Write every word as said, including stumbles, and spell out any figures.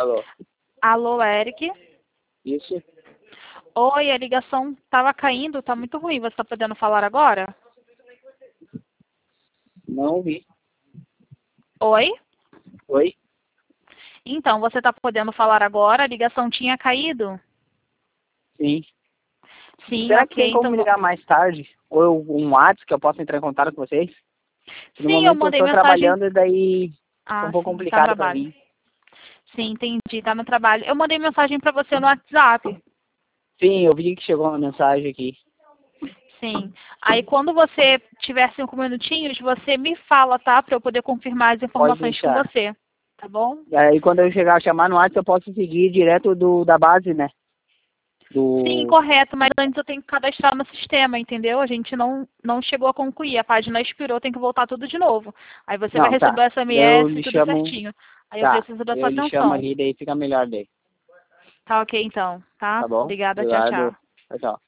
Alô? Alô, Eric? Isso? Oi, a ligação estava caindo, tá muito ruim. Você está podendo falar agora? Não ouvi. Oi? Oi? Então, você está podendo falar agora? A ligação tinha caído? Sim. Sim, Será que ok. tem como Então, me vo- ligar mais tarde? Ou um WhatsApp que eu possa entrar em contato com vocês? No sim, eu momento eu mandei estou mensagem. trabalhando e daí fica um Ah, pouco sim, tá no complicado para trabalho. mim. Sim, entendi, tá no trabalho. Eu mandei mensagem para você no WhatsApp. Sim, eu vi que chegou uma mensagem aqui. Sim. Aí quando você tiver cinco minutinhos, você me fala, tá? Para eu poder confirmar as Pode informações com deixar. você. Tá bom? Aí quando eu chegar a chamar no WhatsApp eu posso seguir direto do, da base, né? Sim, Do... correto, mas antes eu tenho que cadastrar no sistema, entendeu? A gente não, não chegou a concluir, a página expirou, tem que voltar tudo de novo. Aí você vai Não, tá. receber o Daí eu S M S e lhe tudo chamo... certinho. Aí eu Tá. preciso da Eu sua lhe chamo atenção. ali, daí fica melhor daí. Tá ok então, tá? Tá bom? Obrigada, tchau, tchau. Obrigado. Tchau, tchau.